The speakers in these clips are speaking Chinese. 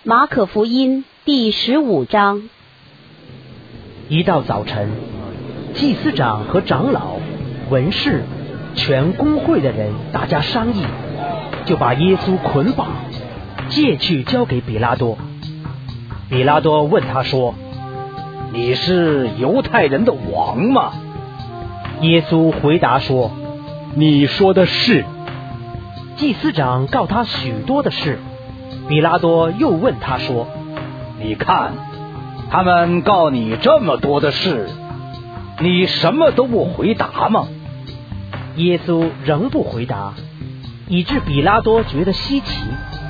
马可福音第15章。 一到早晨，祭司长和长老、文士、全公会的人大家商议，就把耶稣捆绑，借去交给比拉多。比拉多问他说：“ 你是犹太人的王吗？” 耶稣回答说：“ 你说的是。” 祭司长告他许多的事。比拉多又问他说：“ 你看，他们告你这么多的事，你什么都不回答吗？” 耶稣仍不回答，以致比拉多觉得稀奇。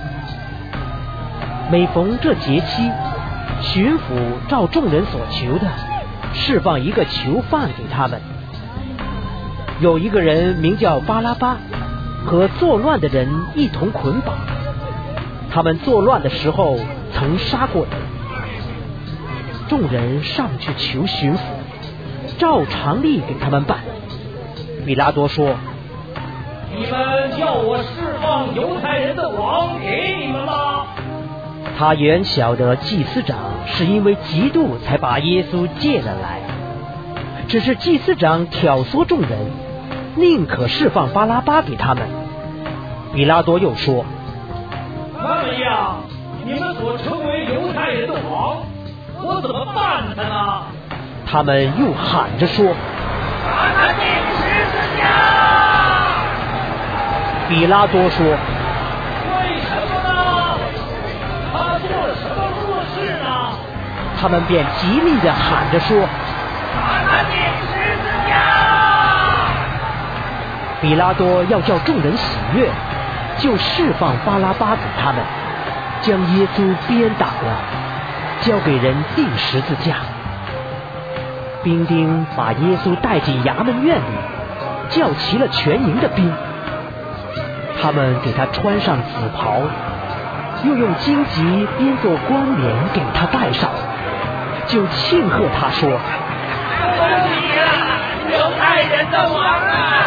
每逢这节期，巡抚照众人所求的，释放一个囚犯给他们。有一个人名叫巴拉巴，和作乱的人一同捆绑。他们作乱的时候曾杀过人。众人上去求巡抚，照常例给他们办。比拉多说：“ 你们要我释放犹太人的王给你们吗？” 他原晓得祭司长是因为嫉妒才把耶稣借了来，只是祭司长挑唆众人，宁可释放巴拉巴给他们。比拉多又说：“ 那么样，你们所称为犹太人的王，我怎么办他呢？” 他们又喊着说：“ 把他钉十字架！” 比拉多说：“ 为什么呢？他做了什么恶事呢？” 他们便极力地喊着说：“ 把他钉十字架！” 比拉多要叫众人喜悦，就释放巴拉巴给他们，将耶稣鞭打了，交给人钉十字架。兵丁把耶稣带进衙门院里，叫齐了全营的兵。他们给他穿上紫袍，又用荆棘编作冠冕给他戴上，就庆贺他说：“ 恭喜啊，犹太人的王啊！”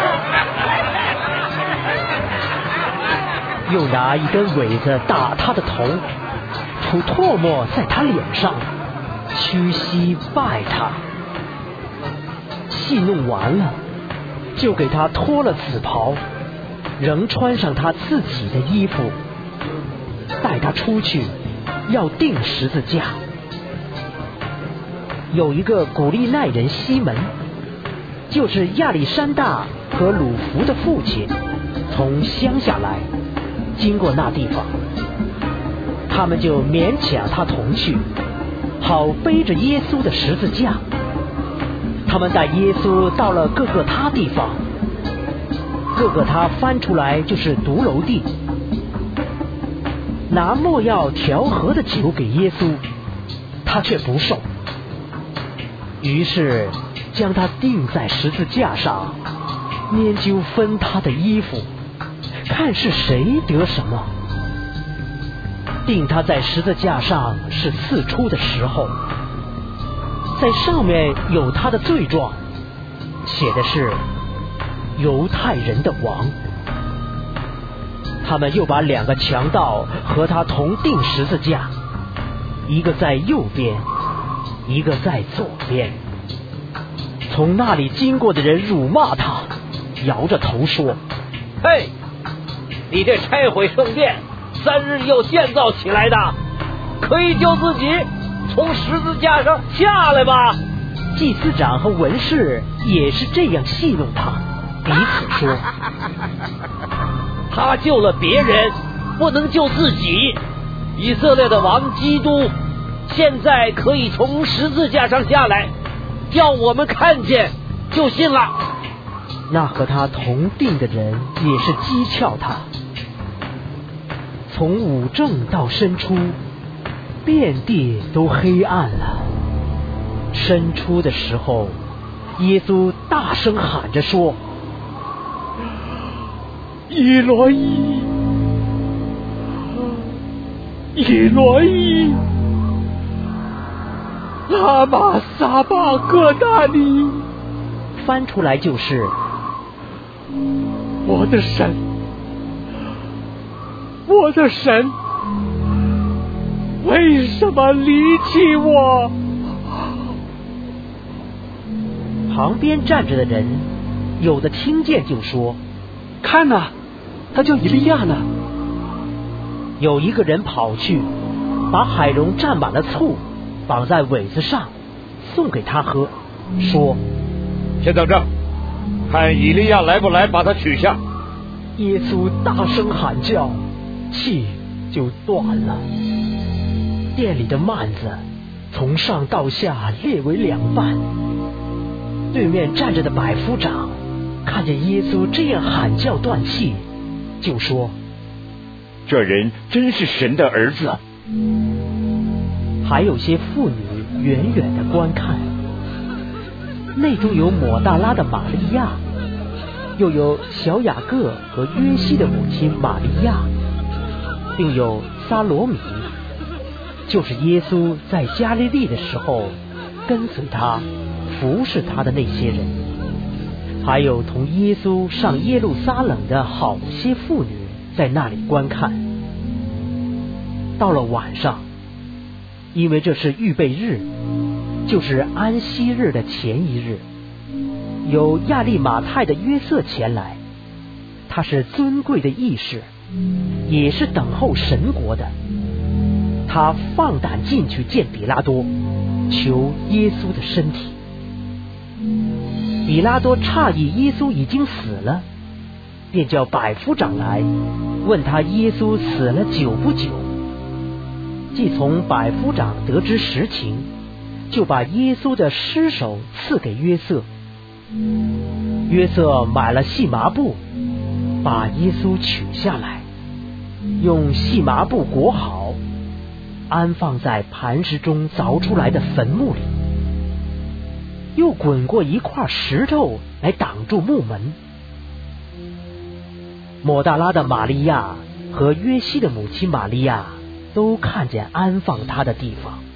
又拿一根苇子打他的头，吐唾沫在他脸上，屈膝拜他。戏弄完了，就给他脱了紫袍，仍穿上他自己的衣服，带他出去，要钉十字架。有一个古利奈人西门，就是亚历山大和鲁孚的父亲，从乡下来，经过那地方，他们就勉强他同去，好背着耶稣的十字架。他们带耶稣到了各个他地方，各个他翻出来就是独楼地，拿没药调和的酒给耶稣，他却不受。于是将他钉在十字架上，研究分他的衣服，看是谁得什么。钉他在十字架上是巳初的时候，在上面有他的罪状，写的是犹太人的王。他们又把两个强盗和他同钉十字架，一个在右边，一个在左边。从那里经过的人辱骂他，摇着头说：“ 嘿，你这拆毁圣殿，3日又建造起来的，可以救自己从十字架上下来吧！” 祭司长和文士也是这样戏弄他，彼此说：“ 他救了别人，不能救自己。以色列的王基督现在可以从十字架上下来，叫我们看见就信了。” 那和他同定的人也是讥诮他。从午正到申初，遍地都黑暗了。申初的时候，耶稣大声喊着说：“ 以罗伊，以罗伊，拉玛撒巴各大尼。” 翻出来就是：“ 我的神，我的神， 为什么离弃我？ 旁边站着的人，有的听见就说： 看哪，他叫以利亚呢。 有一个人跑去，把海蓉蘸满了醋，绑在苇子上，送给他喝，说： 先等着，看以利亚来不来把他取下。 耶稣大声喊叫，气就断了。店里的幔子从上到下裂为两半。对面站着的百夫长看见耶稣这样喊叫断气，就说： 这人真是神的儿子。 还有些妇女远远的观看，内中有抹大拉的玛利亚，又有小雅各和约西的母亲玛利亚，并有撒罗米，就是耶稣在加利利的时候跟随他服侍他的那些人，还有同耶稣上耶路撒冷的好些妇女在那里观看。到了晚上，因为这是预备日，就是安息日的前一日，有亚利马太的约瑟前来，他是尊贵的义士，也是等候神国的。他放胆进去见比拉多，求耶稣的身体。比拉多诧异耶稣已经死了，便叫百夫长来问他耶稣死了久不久。既从百夫长得知实情，就把耶稣的尸首赐给约瑟。约瑟买了细麻布，把耶稣取下来，用细麻布裹好，安放在磐石中凿出来的坟墓里，又滚过一块石头来挡住墓门。抹大拉的玛利亚和约西的母亲玛利亚都看见安放他的地方。